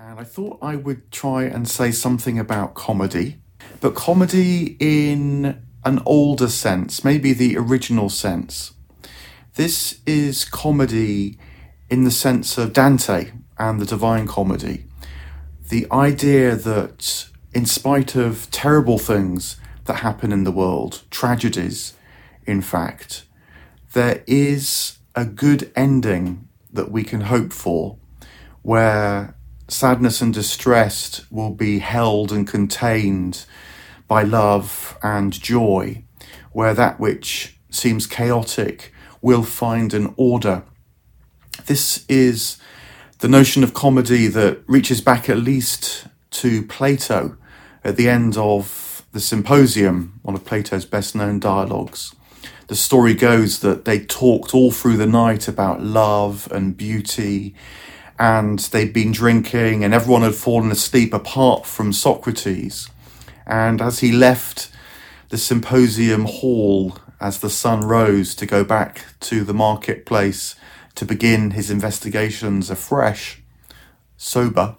And I thought I would try and say something about comedy, but comedy in an older sense, maybe the original sense. This is comedy in the sense of Dante and the Divine Comedy. The idea that, in spite of terrible things that happen in the world, tragedies, in fact, there is a good ending that we can hope for, where sadness and distress will be held and contained by love and joy, where that which seems chaotic will find an order. This is the notion of comedy that reaches back at least to Plato at the end of the Symposium, one of Plato's best known dialogues. The story goes that they talked all through the night about love and beauty, and they'd been drinking, and everyone had fallen asleep apart from Socrates. And as he left the symposium hall, as the sun rose to go back to the marketplace to begin his investigations afresh, sober,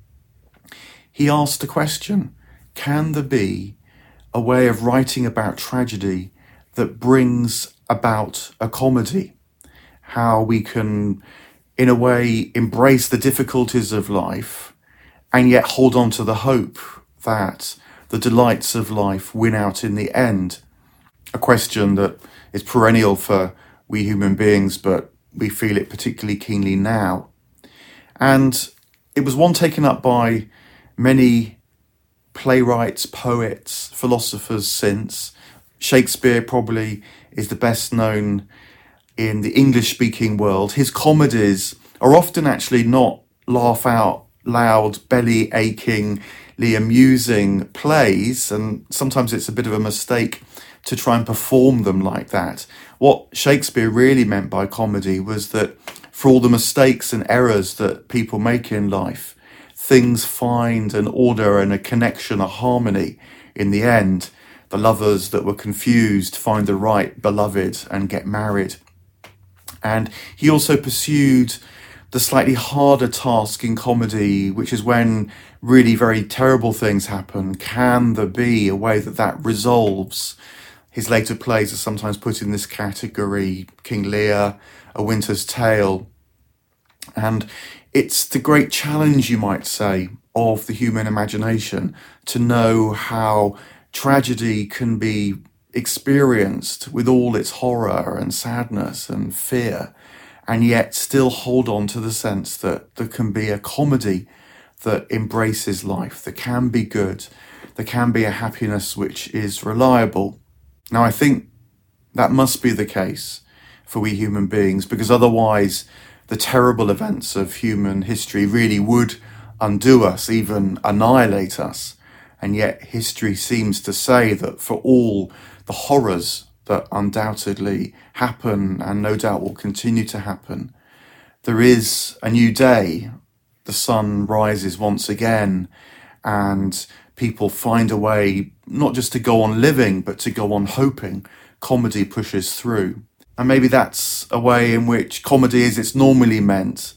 he asked a question: can there be a way of writing about tragedy that brings about a comedy? How we can, in a way, embrace the difficulties of life and yet hold on to the hope that the delights of life win out in the end. A question that is perennial for we human beings, but we feel it particularly keenly now. And it was one taken up by many playwrights, poets, philosophers since. Shakespeare probably is the best known in the English-speaking world. His comedies are often actually not laugh out loud, belly-achingly amusing plays, and sometimes it's a bit of a mistake to try and perform them like that. What Shakespeare really meant by comedy was that for all the mistakes and errors that people make in life, things find an order and a connection, a harmony in the end. The lovers that were confused find the right beloved and get married. And he also pursued the slightly harder task in comedy, which is when really very terrible things happen. Can there be a way that that resolves? His later plays are sometimes put in this category: King Lear, A Winter's Tale. And it's the great challenge, you might say, of the human imagination to know how tragedy can be experienced with all its horror and sadness and fear, and yet still hold on to the sense that there can be a comedy that embraces life, that can be good, there can be a happiness which is reliable. Now, I think that must be the case for we human beings, because otherwise the terrible events of human history really would undo us, even annihilate us. And yet history seems to say that for all the horrors that undoubtedly happen and no doubt will continue to happen, there is a new day. The sun rises once again and people find a way not just to go on living, but to go on hoping. Comedy pushes through. And maybe that's a way in which comedy, as it's normally meant,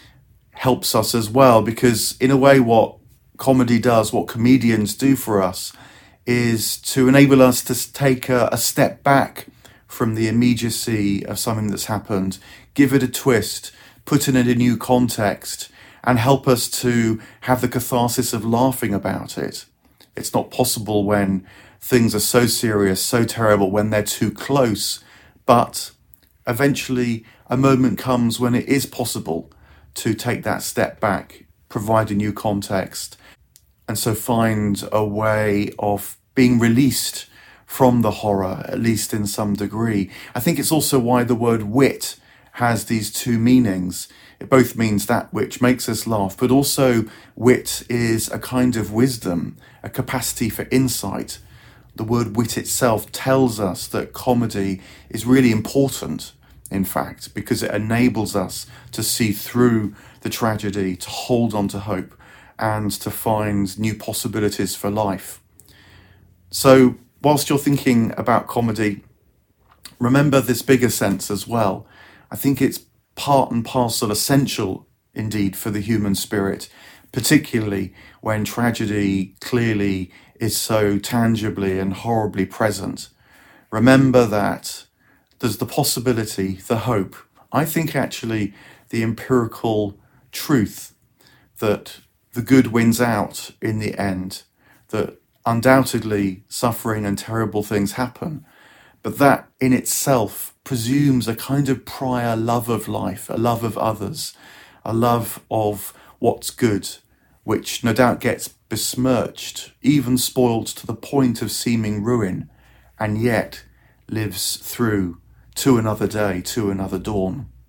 helps us as well, because in a way what comedy does, what comedians do for us, is to enable us to take a step back from the immediacy of something that's happened, give it a twist, put it in a new context, and help us to have the catharsis of laughing about it. It's not possible when things are so serious, so terrible, when they're too close, but eventually a moment comes when it is possible to take that step back, provide a new context, and so find a way of being released from the horror, at least in some degree. I think it's also why the word wit has these two meanings. It both means that which makes us laugh, but also wit is a kind of wisdom, a capacity for insight. The word wit itself tells us that comedy is really important, in fact, because it enables us to see through the tragedy, to hold on to hope, and to find new possibilities for life. So whilst you're thinking about comedy, remember this bigger sense as well. I think it's part and parcel, essential indeed, for the human spirit, particularly when tragedy clearly is so tangibly and horribly present. Remember that there's the possibility, the hope. I think actually the empirical truth that the good wins out in the end, that undoubtedly suffering and terrible things happen, but that in itself presumes a kind of prior love of life, a love of others, a love of what's good, which no doubt gets besmirched, even spoiled to the point of seeming ruin, and yet lives through to another day, to another dawn.